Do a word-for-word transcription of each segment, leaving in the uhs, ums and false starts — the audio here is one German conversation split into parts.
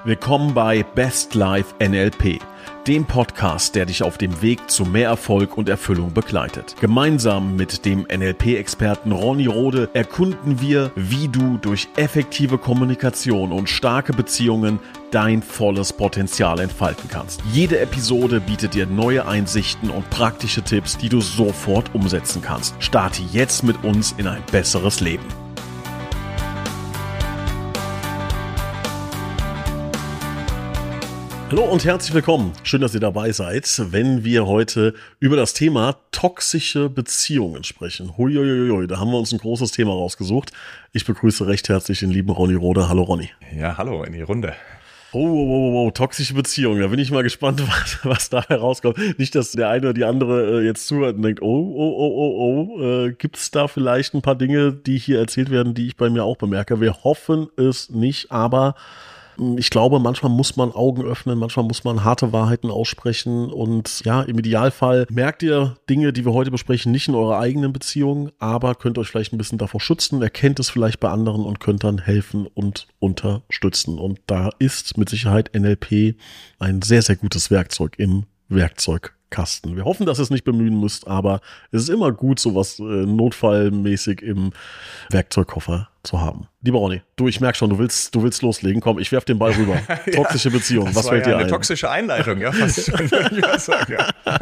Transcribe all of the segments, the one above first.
Willkommen bei Best Life N L P, dem Podcast, der dich auf dem Weg zu mehr Erfolg und Erfüllung begleitet. Gemeinsam mit dem N L P-Experten Ronny Rode erkunden wir, wie du durch effektive Kommunikation und starke Beziehungen dein volles Potenzial entfalten kannst. Jede Episode bietet dir neue Einsichten und praktische Tipps, die du sofort umsetzen kannst. Starte jetzt mit uns in ein besseres Leben. Hallo und herzlich willkommen. Schön, dass ihr dabei seid, wenn wir heute über das Thema toxische Beziehungen sprechen. Huiuiui, da haben wir uns ein großes Thema rausgesucht. Ich begrüße recht herzlich den lieben Ronny Rode. Hallo Ronny. Ja, hallo in die Runde. Oh, oh, oh, oh, toxische Beziehungen. Da bin ich mal gespannt, was, was da herauskommt. Nicht, dass der eine oder die andere äh, jetzt zuhört und denkt, oh, oh, oh, oh, oh, äh, gibt es da vielleicht ein paar Dinge, die hier erzählt werden, die ich bei mir auch bemerke. Wir hoffen es nicht, aber ich glaube, manchmal muss man Augen öffnen, manchmal muss man harte Wahrheiten aussprechen und ja, im Idealfall merkt ihr Dinge, die wir heute besprechen, nicht in eurer eigenen Beziehung, aber könnt euch vielleicht ein bisschen davor schützen, erkennt es vielleicht bei anderen und könnt dann helfen und unterstützen. Und da ist mit Sicherheit N L P ein sehr, sehr gutes Werkzeug im Werkzeugkasten. Wir hoffen, dass ihr es nicht bemühen müsst, aber es ist immer gut, sowas äh, notfallmäßig im Werkzeugkoffer zu haben. Lieber Ronny, du, ich merke schon, du willst, du willst loslegen. Komm, ich werf den Ball rüber. Toxische ja, Beziehung, was fällt ja dir ein? Eine toxische Einleitung, ja, fast schon, würde ich mal sagen, ja.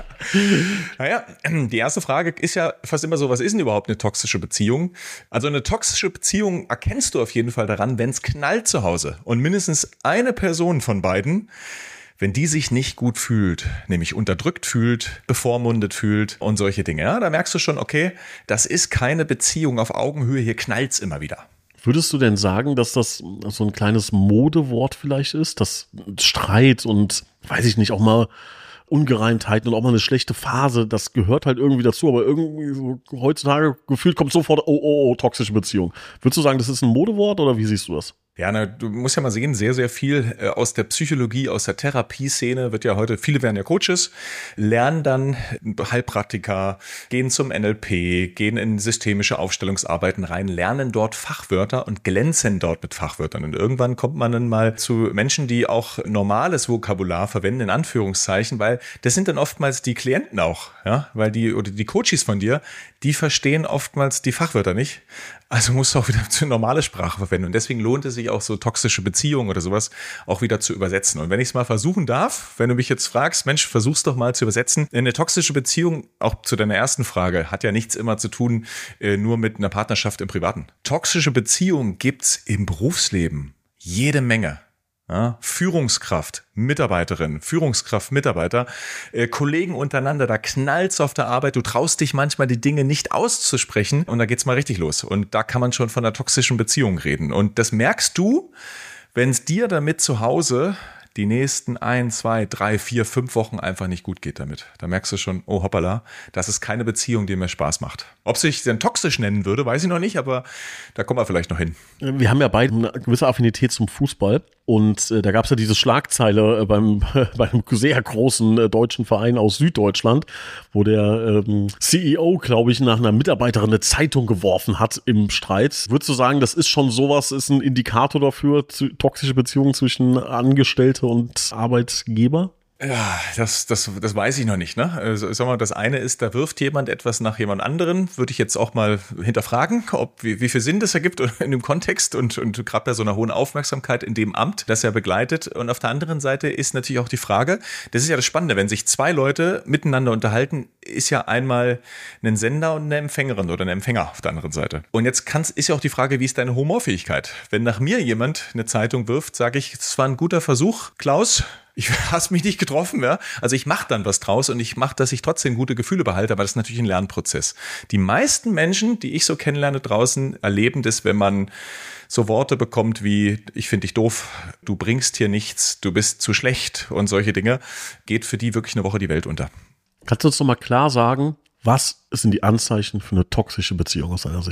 Naja, die erste Frage ist ja fast immer so, was ist denn überhaupt eine toxische Beziehung? Also eine toxische Beziehung erkennst du auf jeden Fall daran, wenn es knallt zu Hause und mindestens eine Person von beiden, wenn die sich nicht gut fühlt, nämlich unterdrückt fühlt, bevormundet fühlt und solche Dinge, ja, da merkst du schon, okay, das ist keine Beziehung auf Augenhöhe, hier knallt's immer wieder. Würdest du denn sagen, dass das so ein kleines Modewort vielleicht ist, dass Streit und, weiß ich nicht, auch mal Ungereimtheiten und auch mal eine schlechte Phase, das gehört halt irgendwie dazu, aber irgendwie so heutzutage gefühlt kommt sofort, oh, oh, oh, toxische Beziehung. Würdest du sagen, das ist ein Modewort oder wie siehst du das? Ja, na, du musst ja mal sehen, sehr, sehr viel äh, aus der Psychologie, aus der Therapieszene wird ja heute, viele werden ja Coaches, lernen dann Heilpraktiker, gehen zum N L P, gehen in systemische Aufstellungsarbeiten rein, lernen dort Fachwörter und glänzen dort mit Fachwörtern. Und irgendwann kommt man dann mal zu Menschen, die auch normales Vokabular verwenden, in Anführungszeichen, weil das sind dann oftmals die Klienten auch, ja, weil die, oder die Coaches von dir, die verstehen oftmals die Fachwörter nicht. Also musst du auch wieder zu normale Sprache verwenden. Und deswegen lohnt es sich auch so toxische Beziehungen oder sowas auch wieder zu übersetzen. Und wenn ich es mal versuchen darf, wenn du mich jetzt fragst, Mensch, versuch's doch mal zu übersetzen. Eine toxische Beziehung, auch zu deiner ersten Frage, hat ja nichts immer zu tun, äh, nur mit einer Partnerschaft im Privaten. Toxische Beziehungen gibt's im Berufsleben jede Menge. Ja, Führungskraft, Mitarbeiterin, Führungskraft, Mitarbeiter, äh, Kollegen untereinander, da knallt's auf der Arbeit, du traust dich manchmal die Dinge nicht auszusprechen und da geht's mal richtig los. Und da kann man schon von einer toxischen Beziehung reden. Und das merkst du, wenn es dir damit zu Hause die nächsten ein, zwei, drei, vier, fünf Wochen einfach nicht gut geht damit. Da merkst du schon, oh hoppala, das ist keine Beziehung, die mir Spaß macht. Ob sich denn toxisch nennen würde, weiß ich noch nicht, aber da kommen wir vielleicht noch hin. Wir haben ja beide eine gewisse Affinität zum Fußball und äh, da gab es ja diese Schlagzeile äh, beim bei einem sehr großen äh, deutschen Verein aus Süddeutschland, wo der ähm, C E O, glaube ich, nach einer Mitarbeiterin eine Zeitung geworfen hat im Streit. Würdest du sagen, das ist schon sowas, ist ein Indikator dafür, zu, toxische Beziehungen zwischen Angestellte und Arbeitgeber? Ja, das, das, das weiß ich noch nicht, ne? Also, sag mal, das eine ist, da wirft jemand etwas nach jemand anderen, würde ich jetzt auch mal hinterfragen, ob, wie, wie viel Sinn das ergibt in dem Kontext und, und gerade bei so einer hohen Aufmerksamkeit in dem Amt, das er begleitet. Und auf der anderen Seite ist natürlich auch die Frage, das ist ja das Spannende, wenn sich zwei Leute miteinander unterhalten, ist ja einmal ein Sender und eine Empfängerin oder ein Empfänger auf der anderen Seite. Und jetzt kann's, ist ja auch die Frage, wie ist deine Humorfähigkeit? Wenn nach mir jemand eine Zeitung wirft, sage ich, es war ein guter Versuch, Klaus, ich hast mich nicht getroffen, ja. Also ich mache dann was draus und ich mache, dass ich trotzdem gute Gefühle behalte, aber das ist natürlich ein Lernprozess. Die meisten Menschen, die ich so kennenlerne draußen, erleben das, wenn man so Worte bekommt wie, ich finde dich doof, du bringst hier nichts, du bist zu schlecht und solche Dinge, geht für die wirklich eine Woche die Welt unter. Kannst du uns noch mal klar sagen, was sind die Anzeichen für eine toxische Beziehung aus deiner Sicht?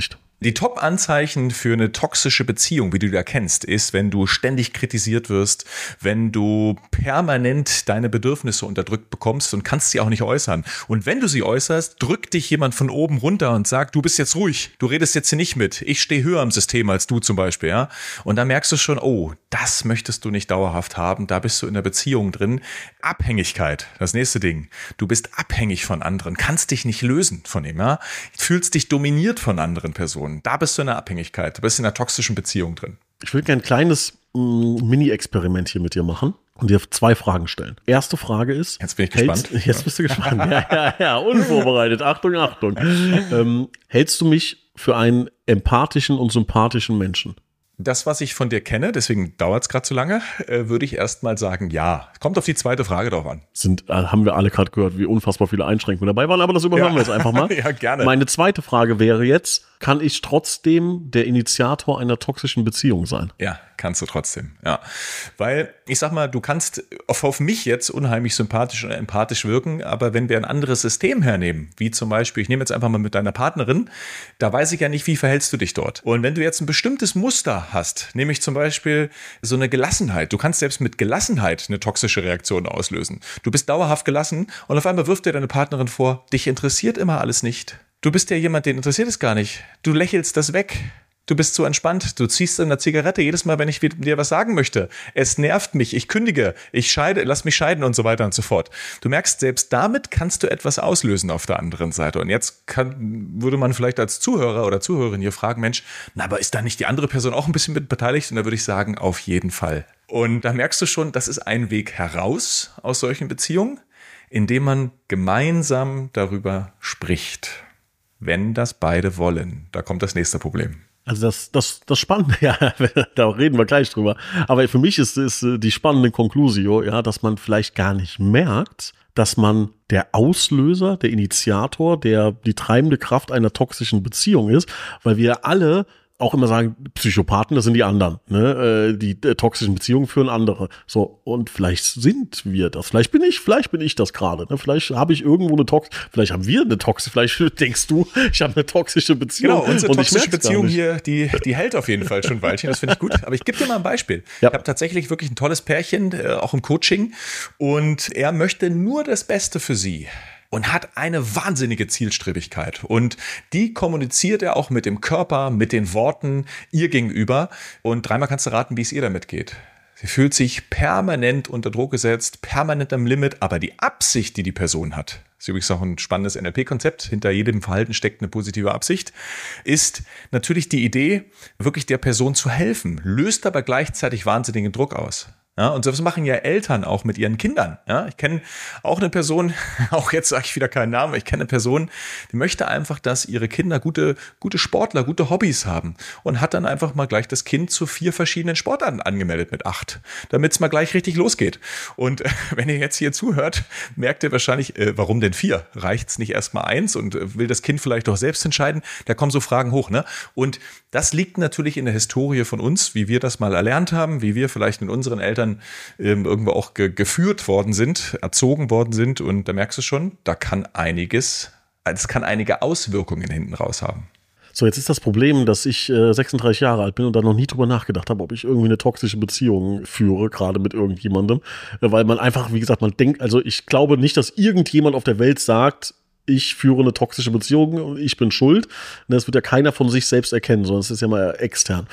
Die Top-Anzeichen für eine toxische Beziehung, wie du die erkennst, ist, wenn du ständig kritisiert wirst, wenn du permanent deine Bedürfnisse unterdrückt bekommst und kannst sie auch nicht äußern. Und wenn du sie äußerst, drückt dich jemand von oben runter und sagt, du bist jetzt ruhig, du redest jetzt hier nicht mit, ich stehe höher im System als du zum Beispiel. Ja? Und da merkst du schon, oh, das möchtest du nicht dauerhaft haben, da bist du in der Beziehung drin. Abhängigkeit, das nächste Ding. Du bist abhängig von anderen, kannst dich nicht lösen von ihm. Ja? Fühlst dich dominiert von anderen Personen. Da bist du in der Abhängigkeit, du bist in einer toxischen Beziehung drin. Ich will gerne ein kleines mm, Mini-Experiment hier mit dir machen und dir zwei Fragen stellen. Erste Frage ist... Jetzt bin ich gespannt. Hältst, jetzt bist du gespannt. ja, ja, ja, unvorbereitet. Achtung, Achtung. Ähm, hältst du mich für einen empathischen und sympathischen Menschen? Das, was ich von dir kenne, deswegen dauert es gerade zu lange, äh, würde ich erst mal sagen, ja. Kommt auf die zweite Frage drauf an. Sind, äh, haben wir alle gerade gehört, wie unfassbar viele Einschränkungen dabei waren, aber das überhören ja. wir jetzt einfach mal. Ja, gerne. Meine zweite Frage wäre jetzt, kann ich trotzdem der Initiator einer toxischen Beziehung sein? Ja, kannst du trotzdem, ja. Weil, ich sag mal, du kannst auf, auf mich jetzt unheimlich sympathisch und empathisch wirken, aber wenn wir ein anderes System hernehmen, wie zum Beispiel, ich nehme jetzt einfach mal mit deiner Partnerin, da weiß ich ja nicht, wie verhältst du dich dort. Und wenn du jetzt ein bestimmtes Muster hast, nämlich zum Beispiel so eine Gelassenheit, du kannst selbst mit Gelassenheit eine toxische Reaktion auslösen. Du bist dauerhaft gelassen und auf einmal wirft dir deine Partnerin vor, dich interessiert immer alles nicht. Du bist ja jemand, den interessiert es gar nicht. Du lächelst das weg. Du bist so entspannt. Du ziehst in der Zigarette jedes Mal, wenn ich dir was sagen möchte. Es nervt mich. Ich kündige. Ich scheide. Lass mich scheiden und so weiter und so fort. Du merkst, selbst damit kannst du etwas auslösen auf der anderen Seite. Und jetzt kann, würde man vielleicht als Zuhörer oder Zuhörerin hier fragen, Mensch, na, aber ist da nicht die andere Person auch ein bisschen mit beteiligt? Und da würde ich sagen, auf jeden Fall. Und da merkst du schon, das ist ein Weg heraus aus solchen Beziehungen, indem man gemeinsam darüber spricht. Wenn das beide wollen. Da kommt das nächste Problem. Also das, das, das Spannende, ja, da reden wir gleich drüber. Aber für mich ist, ist die spannende Conclusio, ja, dass man vielleicht gar nicht merkt, dass man der Auslöser, der Initiator, der die treibende Kraft einer toxischen Beziehung ist, weil wir alle auch immer sagen, Psychopathen, das sind die anderen, ne? Die äh, toxischen Beziehungen führen andere. So, und vielleicht sind wir das. Vielleicht bin ich, vielleicht bin ich das gerade. Ne? Vielleicht habe ich irgendwo eine Tox, vielleicht haben wir eine Toxische, vielleicht denkst du, ich habe eine toxische Beziehung. Genau, unsere toxische Beziehung hier, die, die hält auf jeden Fall schon ein Weilchen. Das finde ich gut. Aber ich gebe dir mal ein Beispiel. Ja. Ich habe tatsächlich wirklich ein tolles Pärchen, äh, auch im Coaching. Und er möchte nur das Beste für sie. Und hat eine wahnsinnige Zielstrebigkeit. Und die kommuniziert er auch mit dem Körper, mit den Worten ihr gegenüber. Und dreimal kannst du raten, wie es ihr damit geht. Sie fühlt sich permanent unter Druck gesetzt, permanent am Limit. Aber die Absicht, die die Person hat, ist übrigens auch ein spannendes N L P-Konzept. Hinter jedem Verhalten steckt eine positive Absicht. Ist natürlich die Idee, wirklich der Person zu helfen, löst aber gleichzeitig wahnsinnigen Druck aus. Ja, und das machen ja Eltern auch mit ihren Kindern. Ja, ich kenne auch eine Person, auch jetzt sage ich wieder keinen Namen, aber ich kenne eine Person, die möchte einfach, dass ihre Kinder gute, gute Sportler, gute Hobbys haben und hat dann einfach mal gleich das Kind zu vier verschiedenen Sportarten angemeldet mit acht, damit es mal gleich richtig losgeht. Und äh, wenn ihr jetzt hier zuhört, merkt ihr wahrscheinlich, äh, warum denn vier? Reicht's nicht erst mal eins und äh, will das Kind vielleicht doch selbst entscheiden? Da kommen so Fragen hoch, ne? Und das liegt natürlich in der Historie von uns, wie wir das mal erlernt haben, wie wir vielleicht mit unseren Eltern ähm, irgendwo auch ge- geführt worden sind, erzogen worden sind. Und da merkst du schon, da kann einiges, es kann einige Auswirkungen hinten raus haben. So, jetzt ist das Problem, dass ich äh, sechsunddreißig Jahre alt bin und da noch nie drüber nachgedacht habe, ob ich irgendwie eine toxische Beziehung führe, gerade mit irgendjemandem. Äh, weil man einfach, wie gesagt, man denkt, also ich glaube nicht, dass irgendjemand auf der Welt sagt, ich führe eine toxische Beziehung und ich bin schuld. Das wird ja keiner von sich selbst erkennen, sondern es ist ja mal extern.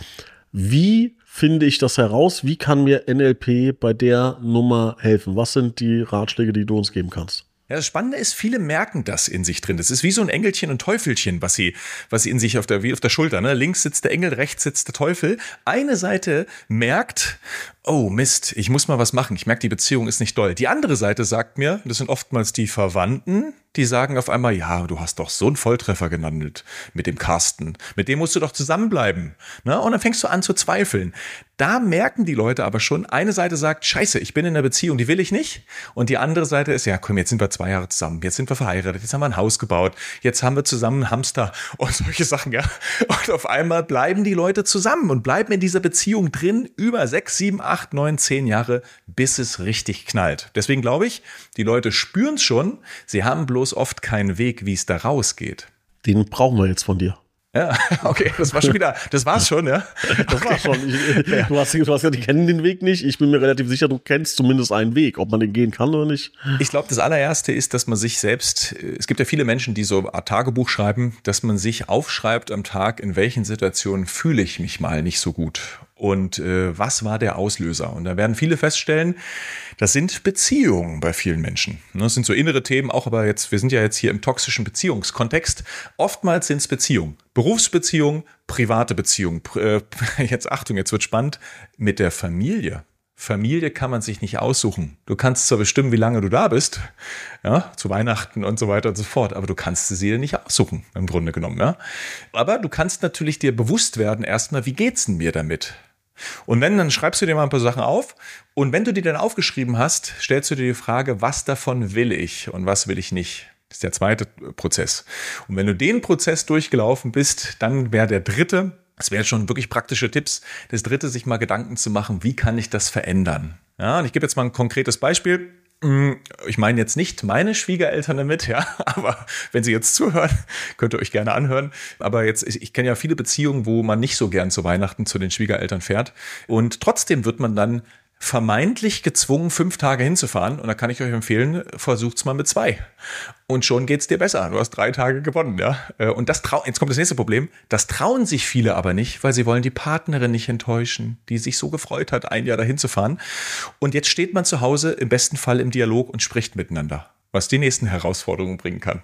Wie finde ich das heraus? Wie kann mir N L P bei der Nummer helfen? Was sind die Ratschläge, die du uns geben kannst? Ja, das Spannende ist, viele merken das in sich drin. Das ist wie so ein Engelchen und Teufelchen, was sie, was sie in sich auf der, wie auf der Schulter, ne? Links sitzt der Engel, rechts sitzt der Teufel. Eine Seite merkt, oh Mist, ich muss mal was machen. Ich merke, die Beziehung ist nicht doll. Die andere Seite sagt mir, das sind oftmals die Verwandten, die sagen auf einmal, ja, du hast doch so einen Volltreffer genannt mit dem Carsten. Mit dem musst du doch zusammenbleiben. Ne? Und dann fängst du an zu zweifeln. Da merken die Leute aber schon, eine Seite sagt, scheiße, ich bin in einer Beziehung, die will ich nicht. Und die andere Seite ist, ja komm, jetzt sind wir zwei Jahre zusammen, jetzt sind wir verheiratet, jetzt haben wir ein Haus gebaut, jetzt haben wir zusammen einen Hamster und solche Sachen, ja. Und auf einmal bleiben die Leute zusammen und bleiben in dieser Beziehung drin über sechs, sieben, acht, neun, zehn Jahre, bis es richtig knallt. Deswegen glaube ich, die Leute spüren es schon, sie haben bloß oft keinen Weg, wie es da rausgeht. Den brauchen wir jetzt von dir. Ja, okay, das war schon wieder, das war's schon, ja? Das okay. war's schon. Ich, du, hast, du hast ja, die kennen den Weg nicht. Ich bin mir relativ sicher, du kennst zumindest einen Weg, ob man den gehen kann oder nicht. Ich glaube, das allererste ist, dass man sich selbst, es gibt ja viele Menschen, die so ein Tagebuch schreiben, dass man sich aufschreibt am Tag, in welchen Situationen fühle ich mich mal nicht so gut. Und äh, was war der Auslöser? Und da werden viele feststellen, das sind Beziehungen bei vielen Menschen. Das sind so innere Themen auch, aber jetzt, wir sind ja jetzt hier im toxischen Beziehungskontext. Oftmals sind es Beziehungen. Berufsbeziehungen, private Beziehungen. Äh, jetzt Achtung, jetzt wird spannend. Mit der Familie. Familie kann man sich nicht aussuchen. Du kannst zwar bestimmen, wie lange du da bist, ja, zu Weihnachten und so weiter und so fort, aber du kannst sie dir nicht aussuchen, im Grunde genommen. Ja. Aber du kannst natürlich dir bewusst werden, erstmal, wie geht's denn mir damit? Und wenn, dann schreibst du dir mal ein paar Sachen auf. Und wenn du die dann aufgeschrieben hast, stellst du dir die Frage, was davon will ich und was will ich nicht? Das ist der zweite Prozess. Und wenn du den Prozess durchgelaufen bist, dann wäre der dritte, das wären schon wirklich praktische Tipps, das dritte, sich mal Gedanken zu machen, wie kann ich das verändern? Ja, und ich gebe jetzt mal ein konkretes Beispiel. Ich meine jetzt nicht meine Schwiegereltern damit, ja, aber wenn sie jetzt zuhören, könnt ihr euch gerne anhören. Aber jetzt, ich, ich kenne ja viele Beziehungen, wo man nicht so gern zu Weihnachten zu den Schwiegereltern fährt. Und trotzdem wird man dann vermeintlich gezwungen, fünf Tage hinzufahren. Und da kann ich euch empfehlen, versucht's mal mit zwei. Und schon geht's dir besser. Du hast drei Tage gewonnen, ja. Und das trau- jetzt kommt das nächste Problem. Das trauen sich viele aber nicht, weil sie wollen die Partnerin nicht enttäuschen, die sich so gefreut hat, ein Jahr dahin zu fahren. Und jetzt steht man zu Hause im besten Fall im Dialog und spricht miteinander, was die nächsten Herausforderungen bringen kann.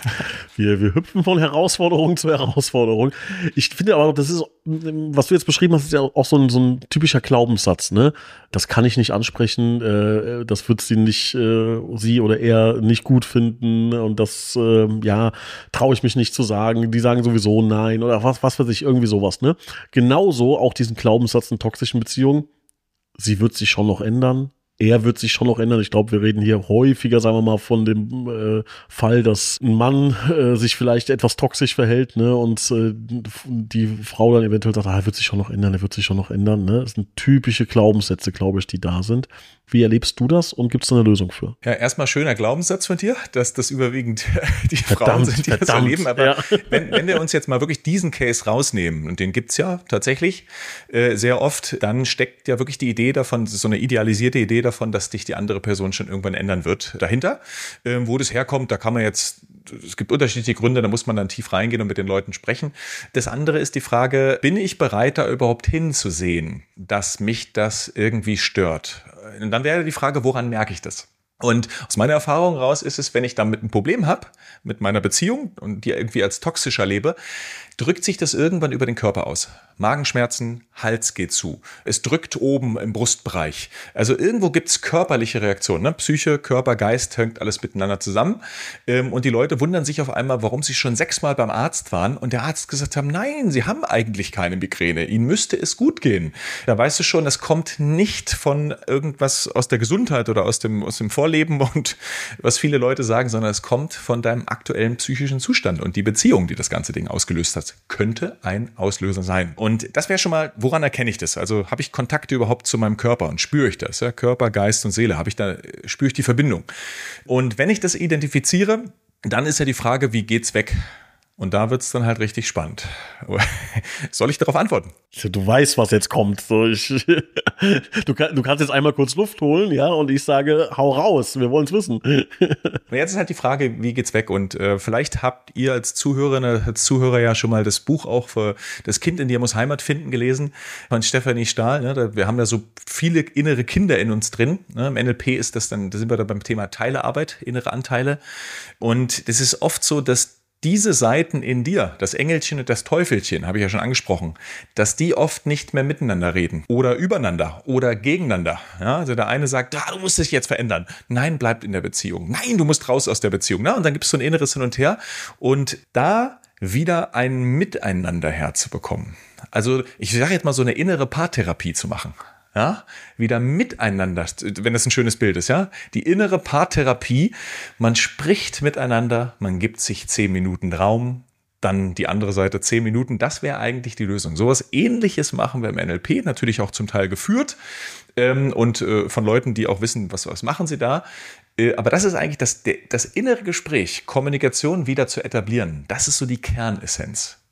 Wir, wir hüpfen von Herausforderung zu Herausforderung. Ich finde aber, das ist, was du jetzt beschrieben hast, ist ja auch so ein, so ein typischer Glaubenssatz, ne? Das kann ich nicht ansprechen, äh, das wird sie nicht, äh, sie oder er nicht gut finden und das, äh, ja, traue ich mich nicht zu sagen. Die sagen sowieso nein oder was, was weiß ich, irgendwie sowas, ne? Genauso auch diesen Glaubenssatz in toxischen Beziehungen. Sie wird sich schon noch ändern. Er wird sich schon noch ändern. Ich glaube, wir reden hier häufiger, sagen wir mal, von dem äh, Fall, dass ein Mann äh, sich vielleicht etwas toxisch verhält, ne, und äh, die Frau dann eventuell sagt, ah, er wird sich schon noch ändern, er wird sich schon noch ändern, ne. Das sind typische Glaubenssätze, glaube ich, die da sind. Wie erlebst du das und gibt es da eine Lösung für? Ja, erstmal schöner Glaubenssatz von dir, dass das überwiegend die verdammt, Frauen sind, die verdammt, das erleben. Aber ja. wenn, wenn wir uns jetzt mal wirklich diesen Case rausnehmen, und den gibt's ja tatsächlich äh, sehr oft, dann steckt ja wirklich die Idee davon, so eine idealisierte Idee davon, dass dich die andere Person schon irgendwann ändern wird, dahinter. Ähm, wo das herkommt, da kann man jetzt, es gibt unterschiedliche Gründe, da muss man dann tief reingehen und mit den Leuten sprechen. Das andere ist die Frage, bin ich bereit, da überhaupt hinzusehen, dass mich das irgendwie stört? Und dann wäre die Frage, woran merke ich das? Und aus meiner Erfahrung raus ist es, wenn ich damit ein Problem habe, mit meiner Beziehung und die irgendwie als toxisch erlebe, drückt sich das irgendwann über den Körper aus. Magenschmerzen, Hals geht zu. Es drückt oben im Brustbereich. Also irgendwo gibt es körperliche Reaktionen. Ne? Psyche, Körper, Geist hängt alles miteinander zusammen. Und die Leute wundern sich auf einmal, warum sie schon sechsmal beim Arzt waren und der Arzt gesagt haben, nein, sie haben eigentlich keine Migräne. Ihnen müsste es gut gehen. Da weißt du schon, das kommt nicht von irgendwas aus der Gesundheit oder aus dem, aus dem Vorleben und was viele Leute sagen, sondern es kommt von deinem aktuellen psychischen Zustand. Und die Beziehung, die das ganze Ding ausgelöst hat, könnte ein Auslöser sein. Und das wäre schon mal, woran erkenne ich das? Also habe ich Kontakte überhaupt zu meinem Körper und spüre ich das? Ja? Körper, Geist und Seele, habe ich da, spüre ich die Verbindung? Und wenn ich das identifiziere, dann ist ja die Frage, wie geht's weg? Und da wird es dann halt richtig spannend. Soll ich darauf antworten? Du weißt, was jetzt kommt. So, ich, du, kann, du kannst jetzt einmal kurz Luft holen, ja, und ich sage, hau raus, wir wollen es wissen. Jetzt ist halt die Frage, wie geht's weg? Und äh, vielleicht habt ihr als Zuhörerinnen, als Zuhörer ja schon mal das Buch auch für Das Kind in dir muss Heimat finden gelesen von Stefanie Stahl. Ne? Wir haben da so viele innere Kinder in uns drin. Ne? Im N L P ist das dann, da sind wir da beim Thema Teilearbeit, innere Anteile. Und das ist oft so, dass diese Seiten in dir, das Engelchen und das Teufelchen, habe ich ja schon angesprochen, dass die oft nicht mehr miteinander reden oder übereinander oder gegeneinander. Ja, also der eine sagt, ah, du musst dich jetzt verändern. Nein, bleib in der Beziehung. Nein, du musst raus aus der Beziehung. Na, und dann gibt es so ein inneres Hin und Her. Und da wieder ein Miteinander herzubekommen. Also ich sage jetzt mal so eine innere Paartherapie zu machen. Ja, wieder miteinander, wenn das ein schönes Bild ist, ja, die innere Paartherapie, man spricht miteinander, man gibt sich zehn Minuten Raum, dann die andere Seite zehn Minuten, das wäre eigentlich die Lösung. Sowas Ähnliches machen wir im N L P, natürlich auch zum Teil geführt ähm, und äh, von Leuten, die auch wissen, was, was machen sie da. Äh, aber das ist eigentlich das, das innere Gespräch, Kommunikation wieder zu etablieren, das ist so die Kernessenz.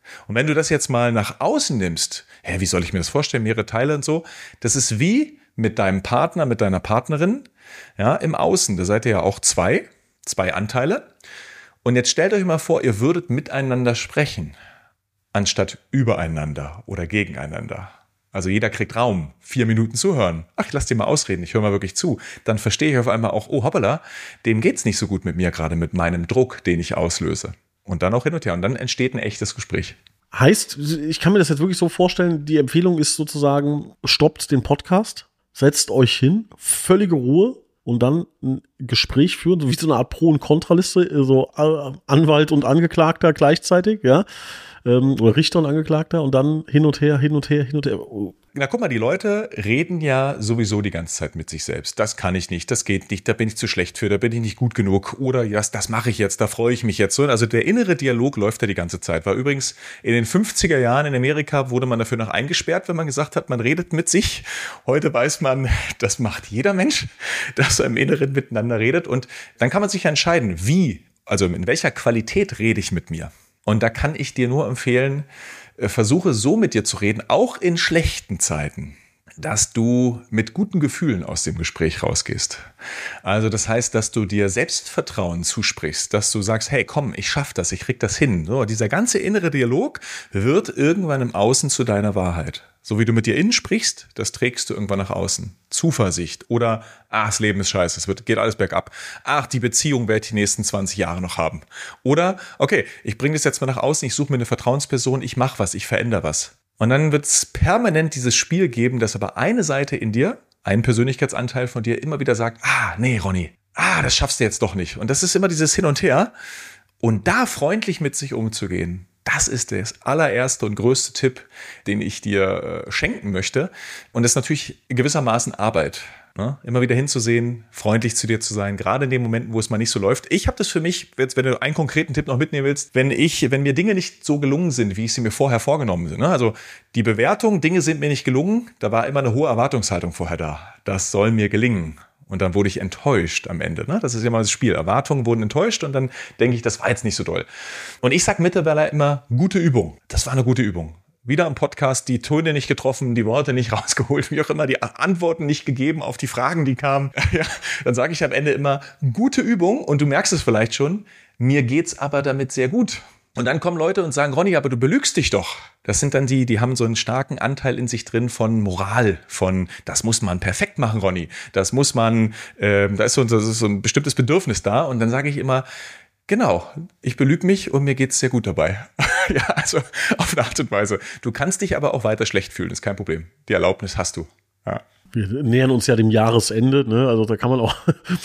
Und wenn du das jetzt mal nach außen nimmst, hä, wie soll ich mir das vorstellen, mehrere Teile und so, das ist wie mit deinem Partner, mit deiner Partnerin, ja, im Außen, da seid ihr ja auch zwei, zwei Anteile. Und jetzt stellt euch mal vor, ihr würdet miteinander sprechen, anstatt übereinander oder gegeneinander. Also jeder kriegt Raum, vier Minuten zuhören. Ach, ich lass dir mal ausreden, ich höre mal wirklich zu. Dann verstehe ich auf einmal auch, oh hoppala, dem geht's nicht so gut mit mir, gerade mit meinem Druck, den ich auslöse. Und dann auch hin und her. Und dann entsteht ein echtes Gespräch. Heißt, ich kann mir das jetzt wirklich so vorstellen, die Empfehlung ist sozusagen, stoppt den Podcast, setzt euch hin, völlige Ruhe und dann ein Gespräch führen, so wie so eine Art Pro- und Kontraliste, so Anwalt und Angeklagter gleichzeitig, ja, oder Richter und Angeklagter und dann hin und her, hin und her, hin und her. Na guck mal, die Leute reden ja sowieso die ganze Zeit mit sich selbst. Das kann ich nicht, das geht nicht, da bin ich zu schlecht für, da bin ich nicht gut genug oder ja, das, das mache ich jetzt, da freue ich mich jetzt so. Also der innere Dialog läuft ja die ganze Zeit. War übrigens in den fünfziger Jahren in Amerika wurde man dafür noch eingesperrt, wenn man gesagt hat, man redet mit sich. Heute weiß man, das macht jeder Mensch, dass er im Inneren miteinander redet und dann kann man sich entscheiden, wie, also in welcher Qualität rede ich mit mir. Und da kann ich dir nur empfehlen, versuche so mit dir zu reden, auch in schlechten Zeiten, dass du mit guten Gefühlen aus dem Gespräch rausgehst. Also das heißt, dass du dir Selbstvertrauen zusprichst, dass du sagst, hey, komm, ich schaff das, ich krieg das hin. So, dieser ganze innere Dialog wird irgendwann im Außen zu deiner Wahrheit. So wie du mit dir innen sprichst, das trägst du irgendwann nach außen. Zuversicht oder, ach, das Leben ist scheiße, es wird, geht alles bergab. Ach, die Beziehung werde ich die nächsten zwanzig Jahre noch haben. Oder, okay, ich bringe das jetzt mal nach außen, ich suche mir eine Vertrauensperson, ich mache was, ich verändere was. Und dann wird es permanent dieses Spiel geben, dass aber eine Seite in dir, ein Persönlichkeitsanteil von dir immer wieder sagt, ah, nee, Ronny, ah, das schaffst du jetzt doch nicht. Und das ist immer dieses Hin und Her. Und da freundlich mit sich umzugehen, das ist der allererste und größte Tipp, den ich dir äh, schenken möchte. Und das ist natürlich gewissermaßen Arbeit. Ne? Immer wieder hinzusehen, freundlich zu dir zu sein, gerade in den Momenten, wo es mal nicht so läuft. Ich habe das für mich, jetzt, wenn du einen konkreten Tipp noch mitnehmen willst, wenn ich, wenn mir Dinge nicht so gelungen sind, wie ich sie mir vorher vorgenommen bin. Ne? Also die Bewertung, Dinge sind mir nicht gelungen, da war immer eine hohe Erwartungshaltung vorher da. Das soll mir gelingen. Und dann wurde ich enttäuscht am Ende. Ne? Das ist ja mal das Spiel. Erwartungen wurden enttäuscht und dann denke ich, das war jetzt nicht so doll. Und ich sage mittlerweile immer, gute Übung. Das war eine gute Übung. Wieder am Podcast die Töne nicht getroffen, die Worte nicht rausgeholt, wie auch immer, die Antworten nicht gegeben auf die Fragen, die kamen. Ja, dann sage ich am Ende immer, gute Übung. Und du merkst es vielleicht schon, mir geht's aber damit sehr gut. Und dann kommen Leute und sagen, Ronny, aber du belügst dich doch. Das sind dann die, die haben so einen starken Anteil in sich drin von Moral, von das muss man perfekt machen, Ronny. Das muss man, äh, da ist so, das ist so ein bestimmtes Bedürfnis da. Und dann sage ich immer, genau, ich belüge mich und mir geht's sehr gut dabei. Ja, also auf eine Art und Weise. Du kannst dich aber auch weiter schlecht fühlen, ist kein Problem. Die Erlaubnis hast du. Ja. Wir nähern uns ja dem Jahresende, ne? Also da kann man auch,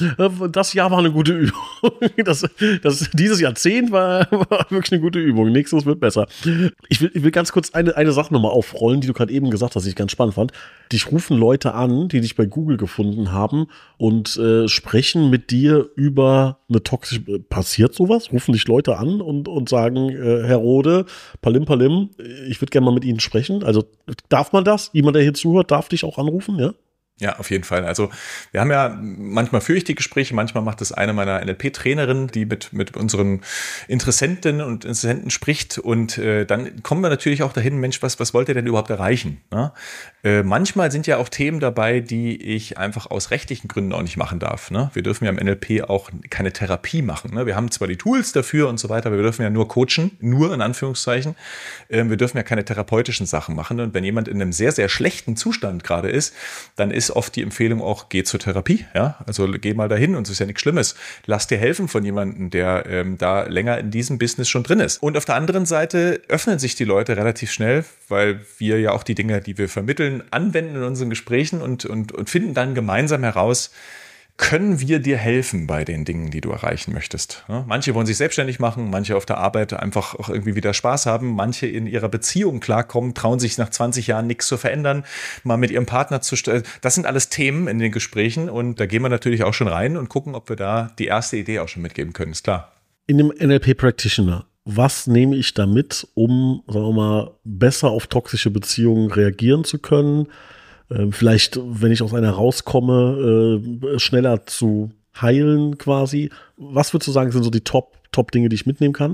das Jahr war eine gute Übung. Das, das, dieses Jahrzehnt war, war wirklich eine gute Übung. Nächstes wird besser. Ich will, ich will ganz kurz eine, eine Sache nochmal aufrollen, die du gerade eben gesagt hast, die ich ganz spannend fand. Dich rufen Leute an, die dich bei Google gefunden haben und äh, sprechen mit dir über eine toxische, passiert sowas? Rufen dich Leute an und, und sagen, äh, Herr Rode, Palim Palim, ich würde gerne mal mit Ihnen sprechen. Also darf man das? Jemand, der hier zuhört, darf dich auch anrufen, ja? Ja, auf jeden Fall. Also wir haben ja, manchmal führe ich die Gespräche, manchmal macht es eine meiner N L P-Trainerinnen, die mit mit unseren Interessenten und Interessenten spricht und äh, dann kommen wir natürlich auch dahin, Mensch, was was wollt ihr denn überhaupt erreichen? Ne? Äh, manchmal sind ja auch Themen dabei, die ich einfach aus rechtlichen Gründen auch nicht machen darf. Ne? Wir dürfen ja im N L P auch keine Therapie machen. Ne? Wir haben zwar die Tools dafür und so weiter, aber wir dürfen ja nur coachen, nur in Anführungszeichen. Äh, wir dürfen ja keine therapeutischen Sachen machen. Und wenn jemand in einem sehr, sehr schlechten Zustand gerade ist, dann ist oft die Empfehlung auch, geh zur Therapie, ja, also geh mal dahin und es ist ja nichts Schlimmes. Lass dir helfen von jemandem, der ähm, da länger in diesem Business schon drin ist. Und auf der anderen Seite öffnen sich die Leute relativ schnell, weil wir ja auch die Dinge, die wir vermitteln, anwenden in unseren Gesprächen und, und, und finden dann gemeinsam heraus, können wir dir helfen bei den Dingen, die du erreichen möchtest? Manche wollen sich selbstständig machen, manche auf der Arbeit einfach auch irgendwie wieder Spaß haben, manche in ihrer Beziehung klarkommen, trauen sich nach zwanzig Jahren nichts zu verändern, mal mit ihrem Partner zu stellen. Das sind alles Themen in den Gesprächen und da gehen wir natürlich auch schon rein und gucken, ob wir da die erste Idee auch schon mitgeben können, ist klar. In dem N L P Practitioner, was nehme ich da mit, um, sagen wir mal, besser auf toxische Beziehungen reagieren zu können? Vielleicht, wenn ich aus einer rauskomme, äh, schneller zu heilen quasi. Was würdest du sagen, sind so die Top, Top Dinge, die ich mitnehmen kann?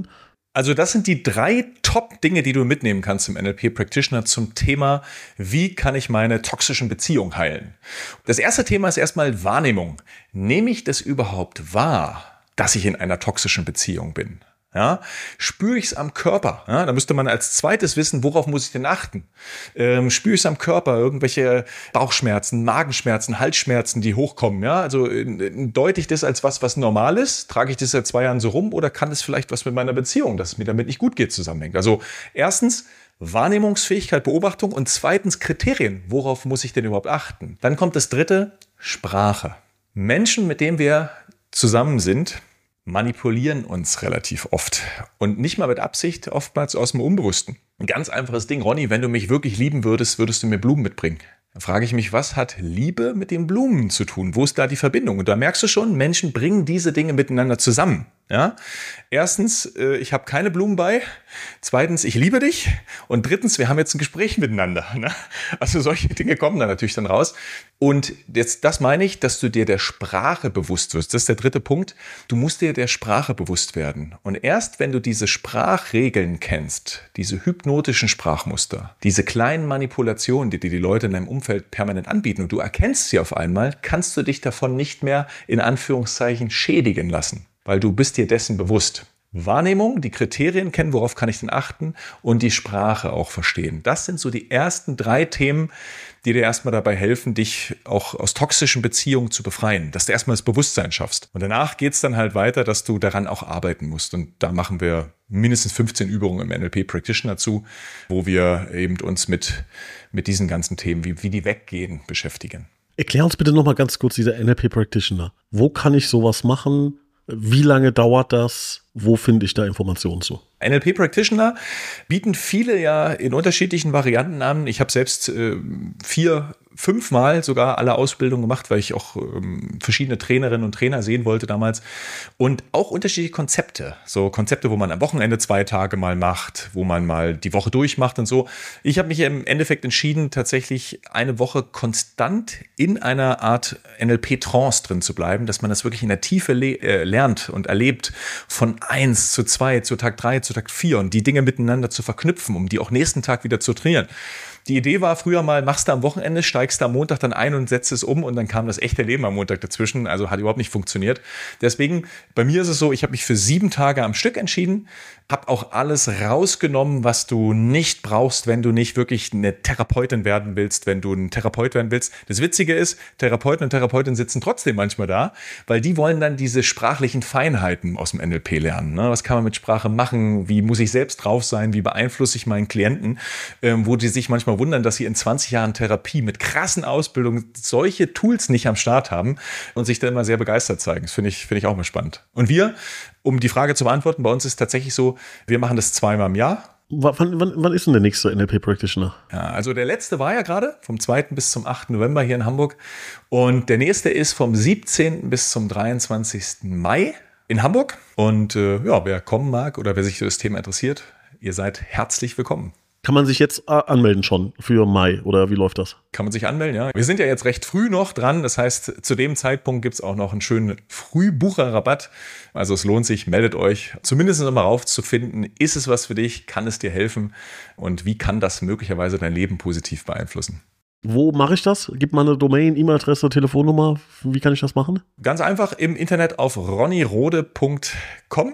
Also das sind die drei Top-Dinge, die du mitnehmen kannst im N L P-Practitioner zum Thema, wie kann ich meine toxischen Beziehungen heilen? Das erste Thema ist erstmal Wahrnehmung. Nehme ich das überhaupt wahr, dass ich in einer toxischen Beziehung bin? Ja, spüre ich es am Körper? Ja, da müsste man als zweites wissen, worauf muss ich denn achten? Ähm, spüre ich es am Körper? Irgendwelche Bauchschmerzen, Magenschmerzen, Halsschmerzen, die hochkommen? Ja, also äh, deute ich das als was, was normal ist? Trage ich das seit zwei Jahren so rum? Oder kann das vielleicht was mit meiner Beziehung, dass es mir damit nicht gut geht, zusammenhängen? Also erstens Wahrnehmungsfähigkeit, Beobachtung und zweitens Kriterien. Worauf muss ich denn überhaupt achten? Dann kommt das dritte, Sprache. Menschen, mit denen wir zusammen sind, manipulieren uns relativ oft und nicht mal mit Absicht, oftmals aus dem Unbewussten. Ein ganz einfaches Ding, Ronny, wenn du mich wirklich lieben würdest, würdest du mir Blumen mitbringen. Dann frage ich mich, was hat Liebe mit den Blumen zu tun? Wo ist da die Verbindung? Und da merkst du schon, Menschen bringen diese Dinge miteinander zusammen. Ja? Erstens, äh, ich habe keine Blumen bei. Zweitens, ich liebe dich. Und drittens, wir haben jetzt ein Gespräch miteinander. Ne? Also solche Dinge kommen da natürlich dann raus. Und jetzt, das meine ich, dass du dir der Sprache bewusst wirst. Das ist der dritte Punkt. Du musst dir der Sprache bewusst werden. Und erst wenn du diese Sprachregeln kennst, diese hypnotischen Sprachmuster, diese kleinen Manipulationen, die dir die Leute in deinem Umfeld permanent anbieten und du erkennst sie auf einmal, kannst du dich davon nicht mehr in Anführungszeichen schädigen lassen. Weil du bist dir dessen bewusst. Wahrnehmung, die Kriterien kennen, worauf kann ich denn achten und die Sprache auch verstehen. Das sind so die ersten drei Themen, die dir erstmal dabei helfen, dich auch aus toxischen Beziehungen zu befreien, dass du erstmal das Bewusstsein schaffst. Und danach geht's dann halt weiter, dass du daran auch arbeiten musst. Und da machen wir mindestens fünfzehn Übungen im N L P Practitioner zu, wo wir eben uns mit, mit diesen ganzen Themen, wie, wie die weggehen, beschäftigen. Erklär uns bitte nochmal ganz kurz dieser N L P Practitioner. Wo kann ich sowas machen? Wie lange dauert das? Wo finde ich da Informationen zu? N L P Practitioner bieten viele ja in unterschiedlichen Varianten an. Ich habe selbst äh, vier, fünfmal sogar alle Ausbildungen gemacht, weil ich auch ähm, verschiedene Trainerinnen und Trainer sehen wollte damals. Und auch unterschiedliche Konzepte. So Konzepte, wo man am Wochenende zwei Tage mal macht, wo man mal die Woche durchmacht und so. Ich habe mich im Endeffekt entschieden, tatsächlich eine Woche konstant in einer Art N L P-Trance drin zu bleiben, dass man das wirklich in der Tiefe le- äh, lernt und erlebt, von eins zu zwei, zu Tag drei, zu Tag vier und die Dinge miteinander zu verknüpfen, um die auch nächsten Tag wieder zu trainieren. Die Idee war früher mal, machst du am Wochenende, steigst du am Montag dann ein und setzt es um und dann kam das echte Leben am Montag dazwischen, also hat überhaupt nicht funktioniert. Deswegen, bei mir ist es so, ich habe mich für sieben Tage am Stück entschieden, habe auch alles rausgenommen, was du nicht brauchst, wenn du nicht wirklich eine Therapeutin werden willst, wenn du ein Therapeut werden willst. Das Witzige ist, Therapeuten und Therapeutinnen sitzen trotzdem manchmal da, weil die wollen dann diese sprachlichen Feinheiten aus dem N L P lernen. Ne? Was kann man mit Sprache machen? Wie muss ich selbst drauf sein? Wie beeinflusse ich meinen Klienten? Ähm, wo die sich manchmal wundern, dass sie in zwanzig Jahren Therapie mit krassen Ausbildungen solche Tools nicht am Start haben und sich dann immer sehr begeistert zeigen. Das finde ich, finde ich auch mal spannend. Und wir, um die Frage zu beantworten, bei uns ist tatsächlich so, wir machen das zweimal im Jahr. Wann, wann, wann ist denn der nächste N L P Practitioner? Ja, also der letzte war ja gerade vom zweiten bis zum achten November hier in Hamburg. Und der nächste ist vom siebzehnten bis zum dreiundzwanzigsten Mai in Hamburg. Und äh, ja, wer kommen mag oder wer sich für das Thema interessiert, ihr seid herzlich willkommen. Kann man sich jetzt äh, anmelden schon für Mai oder wie läuft das? Kann man sich anmelden, ja. Wir sind ja jetzt recht früh noch dran. Das heißt, zu dem Zeitpunkt gibt es auch noch einen schönen Frühbucherrabatt. Also es lohnt sich, meldet euch. Zumindest noch mal rauszufinden, ist es was für dich, kann es dir helfen und wie kann das möglicherweise dein Leben positiv beeinflussen. Wo mache ich das? Gib mal eine Domain, E-Mail-Adresse, Telefonnummer. Wie kann ich das machen? Ganz einfach im Internet auf ronnyrode punkt com.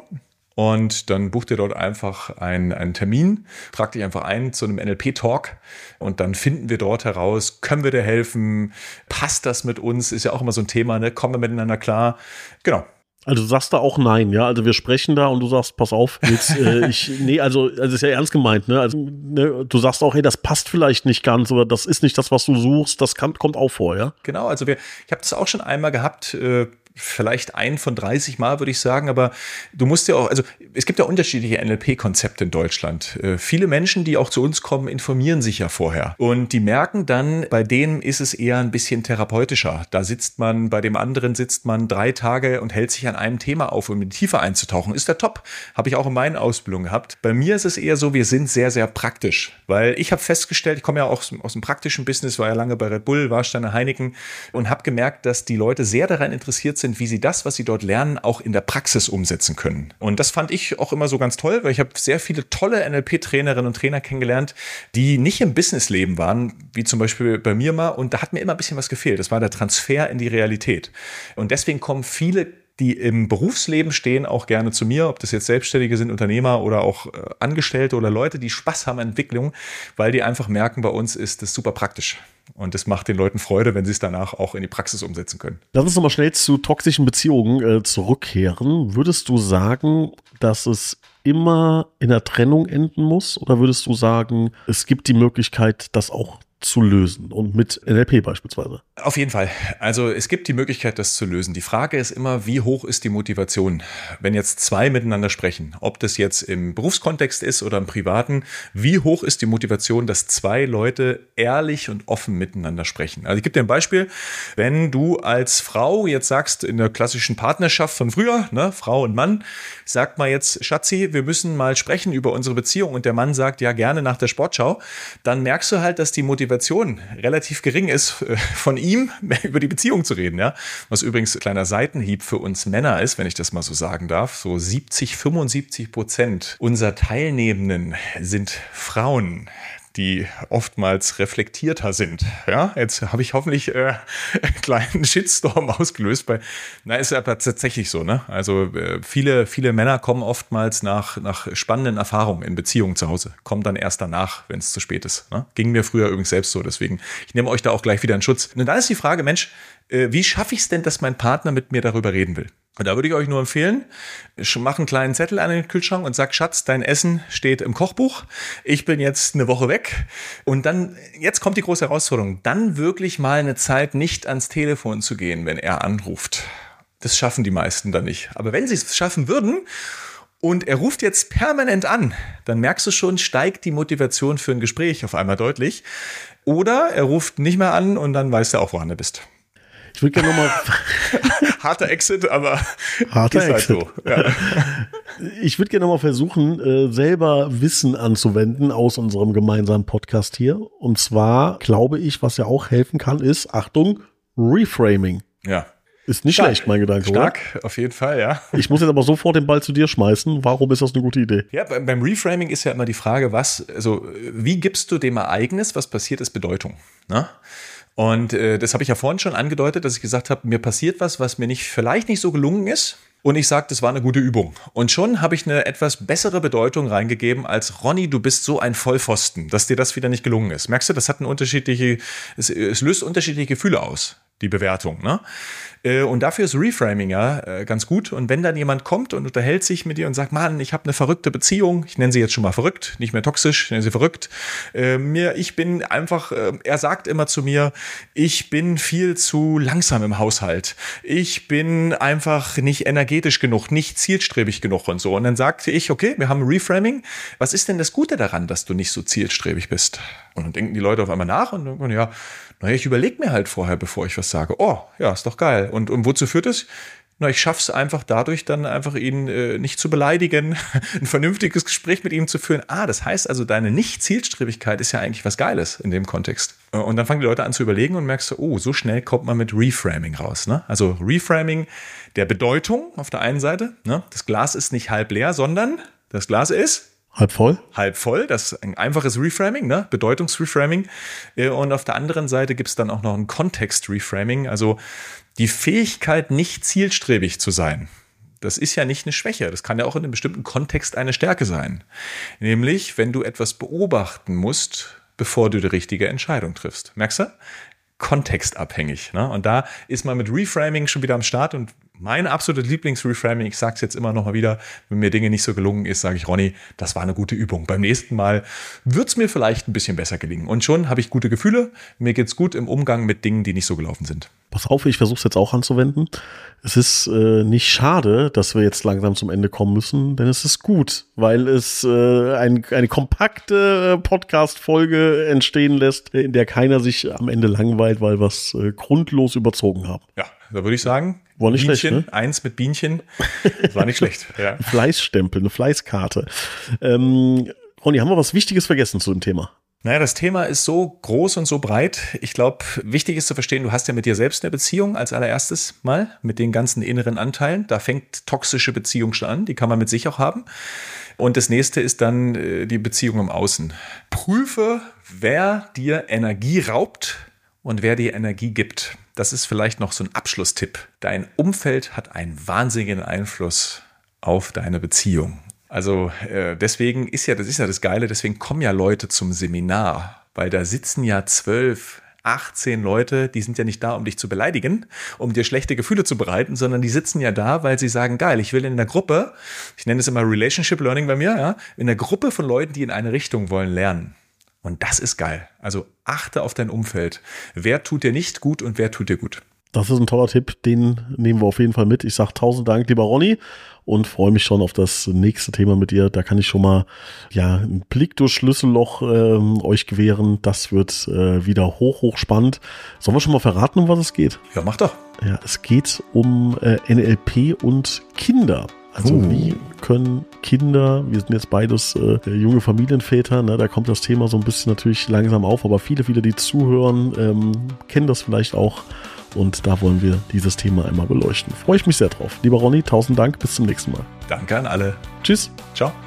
Und dann bucht ihr dort einfach einen, einen Termin, tragt dich einfach ein zu einem N L P-Talk und dann finden wir dort heraus, können wir dir helfen, passt das mit uns, ist ja auch immer so ein Thema, ne? Kommen wir miteinander klar, genau. Also du sagst da auch nein, ja, also wir sprechen da und du sagst, pass auf, jetzt, äh, ich, nee, also, also ist ja ernst gemeint, ne, also ne, du sagst auch, hey, das passt vielleicht nicht ganz oder das ist nicht das, was du suchst, das kann, kommt auch vor, ja? Genau, also wir, ich habe das auch schon einmal gehabt, äh, vielleicht ein von dreißig Mal, würde ich sagen, aber du musst ja auch, also es gibt ja unterschiedliche N L P-Konzepte in Deutschland. Äh, viele Menschen, die auch zu uns kommen, informieren sich ja vorher und die merken dann, bei denen ist es eher ein bisschen therapeutischer. Da sitzt man, bei dem anderen sitzt man drei Tage und hält sich an einem Thema auf, um in die Tiefe einzutauchen. Ist der top. Habe ich auch in meinen Ausbildungen gehabt. Bei mir ist es eher so, wir sind sehr, sehr praktisch, weil ich habe festgestellt, ich komme ja auch aus, aus dem praktischen Business, war ja lange bei Red Bull, Warsteiner, Heineken und habe gemerkt, dass die Leute sehr daran interessiert sind, sind, wie sie das, was sie dort lernen, auch in der Praxis umsetzen können. Und das fand ich auch immer so ganz toll, weil ich habe sehr viele tolle N L P-Trainerinnen und Trainer kennengelernt, die nicht im Businessleben waren, wie zum Beispiel bei mir mal. Und da hat mir immer ein bisschen was gefehlt. Das war der Transfer in die Realität. Und deswegen kommen viele, die im Berufsleben stehen, auch gerne zu mir, ob das jetzt Selbstständige sind, Unternehmer oder auch äh, Angestellte oder Leute, die Spaß haben an Entwicklung, weil die einfach merken, bei uns ist das super praktisch. Und das macht den Leuten Freude, wenn sie es danach auch in die Praxis umsetzen können. Lass uns nochmal schnell zu toxischen Beziehungen äh, zurückkehren. Würdest du sagen, dass es immer in der Trennung enden muss? Oder würdest du sagen, es gibt die Möglichkeit, das auch zu lösen und mit N L P beispielsweise? Auf jeden Fall. Also es gibt die Möglichkeit, das zu lösen. Die Frage ist immer, wie hoch ist die Motivation, wenn jetzt zwei miteinander sprechen? Ob das jetzt im Berufskontext ist oder im privaten, wie hoch ist die Motivation, dass zwei Leute ehrlich und offen miteinander sprechen? Also ich gebe dir ein Beispiel. Wenn du als Frau jetzt sagst, in der klassischen Partnerschaft von früher, ne, Frau und Mann, sagt mal jetzt, Schatzi, wir müssen mal sprechen über unsere Beziehung und der Mann sagt, ja gerne nach der Sportschau, dann merkst du halt, dass die Motivation relativ gering ist, von ihm über die Beziehung zu reden, ja. Was übrigens ein kleiner Seitenhieb für uns Männer ist, wenn ich das mal so sagen darf. So siebzig, fünfundsiebzig Prozent unserer Teilnehmenden sind Frauen, die oftmals reflektierter sind. Ja, jetzt habe ich hoffentlich äh, einen kleinen Shitstorm ausgelöst. Bei, na, ist ja tatsächlich so, ne? Also äh, viele, viele Männer kommen oftmals nach, nach spannenden Erfahrungen in Beziehungen zu Hause, kommen dann erst danach, wenn es zu spät ist. Ne? Ging mir früher übrigens selbst so, deswegen, ich nehme euch da auch gleich wieder in Schutz. Und dann ist die Frage, Mensch, äh, wie schaffe ich es denn, dass mein Partner mit mir darüber reden will? Und da würde ich euch nur empfehlen, mach einen kleinen Zettel an den Kühlschrank und sag, Schatz, dein Essen steht im Kochbuch. Ich bin jetzt eine Woche weg. Und dann, jetzt kommt die große Herausforderung, dann wirklich mal eine Zeit nicht ans Telefon zu gehen, wenn er anruft. Das schaffen die meisten dann nicht. Aber wenn sie es schaffen würden und er ruft jetzt permanent an, dann merkst du schon, steigt die Motivation für ein Gespräch auf einmal deutlich. Oder er ruft nicht mehr an und dann weißt du auch, woran du bist. Ich würde gerne nochmal. Harter Exit, aber harter ist halt Exit. so. Ja. Ich würde gerne nochmal versuchen, äh, selber Wissen anzuwenden aus unserem gemeinsamen Podcast hier. Und zwar glaube ich, was ja auch helfen kann, ist, Achtung, Reframing. Ja. Ist nicht Stark. schlecht, mein Gedanke, Stark, oder? auf jeden Fall, ja. Ich muss jetzt aber sofort den Ball zu dir schmeißen. Warum ist das eine gute Idee? Ja, beim Reframing ist ja immer die Frage, was, also wie gibst du dem Ereignis, was passiert ist, Bedeutung? Ne? Und äh, das habe ich ja vorhin schon angedeutet, dass ich gesagt habe, mir passiert was, was mir nicht vielleicht nicht so gelungen ist. Und ich sage, das war eine gute Übung. Und schon habe ich eine etwas bessere Bedeutung reingegeben als Ronny, du bist so ein Vollpfosten, dass dir das wieder nicht gelungen ist. Merkst du, das hat eine unterschiedliche, es, es löst unterschiedliche Gefühle aus, die Bewertung, ne? Und dafür ist Reframing ja ganz gut. Und wenn dann jemand kommt und unterhält sich mit dir und sagt, Mann, ich habe eine verrückte Beziehung, ich nenne sie jetzt schon mal verrückt, nicht mehr toxisch, ich nenne sie verrückt. Äh, mir, ich bin einfach, äh, er sagt immer zu mir, ich bin viel zu langsam im Haushalt. Ich bin einfach nicht energetisch genug, nicht zielstrebig genug und so. Und dann sagte ich, okay, wir haben Reframing. Was ist denn das Gute daran, dass du nicht so zielstrebig bist? Und dann denken die Leute auf einmal nach und denken, ja, naja, ich überlege mir halt vorher, bevor ich was sage. Oh, ja, ist doch geil. Und, und wozu führt es? Na, ich schaffe es einfach dadurch, dann einfach ihn äh, nicht zu beleidigen, ein vernünftiges Gespräch mit ihm zu führen. Ah, das heißt also, deine Nicht-Zielstrebigkeit ist ja eigentlich was Geiles in dem Kontext. Und dann fangen die Leute an zu überlegen und merkst du, oh, so schnell kommt man mit Reframing raus. Ne? Also Reframing der Bedeutung auf der einen Seite. Ne? Das Glas ist nicht halb leer, sondern das Glas ist halb voll? Halb voll, das ist ein einfaches Reframing, ne? Bedeutungsreframing. Und auf der anderen Seite gibt es dann auch noch ein Kontext-Reframing, also die Fähigkeit, nicht zielstrebig zu sein. Das ist ja nicht eine Schwäche, das kann ja auch in einem bestimmten Kontext eine Stärke sein. Nämlich, wenn du etwas beobachten musst, bevor du die richtige Entscheidung triffst. Merkst du? Kontextabhängig. Ne? Und da ist man mit Reframing schon wieder am Start und mein absolutes Lieblingsreframing, ich sage es jetzt immer noch mal wieder, wenn mir Dinge nicht so gelungen ist, sage ich, Ronny, das war eine gute Übung. Beim nächsten Mal wird es mir vielleicht ein bisschen besser gelingen. Und schon habe ich gute Gefühle, mir geht's gut im Umgang mit Dingen, die nicht so gelaufen sind. Pass auf, ich versuche es jetzt auch anzuwenden. Es ist äh, nicht schade, dass wir jetzt langsam zum Ende kommen müssen, denn es ist gut, weil es äh, ein, eine kompakte Podcast-Folge entstehen lässt, in der keiner sich am Ende langweilt, weil wir es äh, grundlos überzogen haben. Ja, da würde ich sagen, war nicht Bienchen, schlecht, ne? Eins mit Bienchen, das war nicht schlecht. Ja. Ein Fleißstempel, eine Fleißkarte. Ähm, Ronny, haben wir was Wichtiges vergessen zu dem Thema? Naja, das Thema ist so groß und so breit. Ich glaube, wichtig ist zu verstehen, du hast ja mit dir selbst eine Beziehung als allererstes mal, mit den ganzen inneren Anteilen. Da fängt toxische Beziehung schon an, die kann man mit sich auch haben. Und das nächste ist dann äh, die Beziehung im Außen. Prüfe, wer dir Energie raubt und wer dir Energie gibt. Das ist vielleicht noch so ein Abschlusstipp. Dein Umfeld hat einen wahnsinnigen Einfluss auf deine Beziehung. Also äh, deswegen ist ja, das ist ja das Geile, deswegen kommen ja Leute zum Seminar, weil da sitzen ja zwölf, achtzehn Leute, die sind ja nicht da, um dich zu beleidigen, um dir schlechte Gefühle zu bereiten, sondern die sitzen ja da, weil sie sagen, geil, ich will in der Gruppe, ich nenne es immer Relationship Learning bei mir, ja, in der Gruppe von Leuten, die in eine Richtung wollen, lernen. Und das ist geil. Also achte auf dein Umfeld. Wer tut dir nicht gut und wer tut dir gut? Das ist ein toller Tipp, den nehmen wir auf jeden Fall mit. Ich sage tausend Dank, lieber Ronny, und freue mich schon auf das nächste Thema mit dir. Da kann ich schon mal ja einen Blick durch Schlüsselloch ähm, euch gewähren. Das wird äh, wieder hoch, hoch spannend. Sollen wir schon mal verraten, um was es geht? Ja, mach doch. Ja, es geht um äh, N L P und Kinder. Also uh. wie können Kinder, wir sind jetzt beides äh, junge Familienväter, ne, da kommt das Thema so ein bisschen natürlich langsam auf, aber viele, viele, die zuhören, ähm, kennen das vielleicht auch. Und da wollen wir dieses Thema einmal beleuchten. Freue ich mich sehr drauf. Lieber Ronny, tausend Dank. Bis zum nächsten Mal. Danke an alle. Tschüss. Ciao.